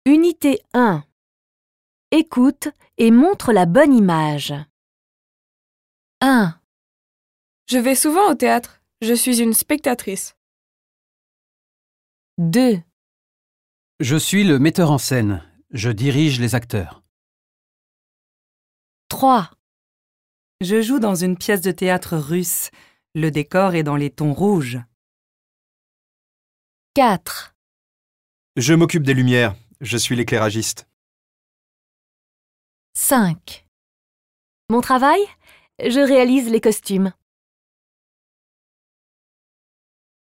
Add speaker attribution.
Speaker 1: Unité 1. Écoute et montre la bonne image. 1,
Speaker 2: Je vais souvent au théâtre. Je suis une spectatrice.
Speaker 1: 2,
Speaker 3: Je suis le metteur en scène. Je dirige les acteurs.
Speaker 1: 3,
Speaker 4: Je joue dans une pièce de théâtre russe. Le décor est dans les tons rouges.
Speaker 1: 4,
Speaker 5: Je m'occupe des lumières. Je suis l'éclairagiste.
Speaker 1: 5. Mon travail? Je réalise les costumes.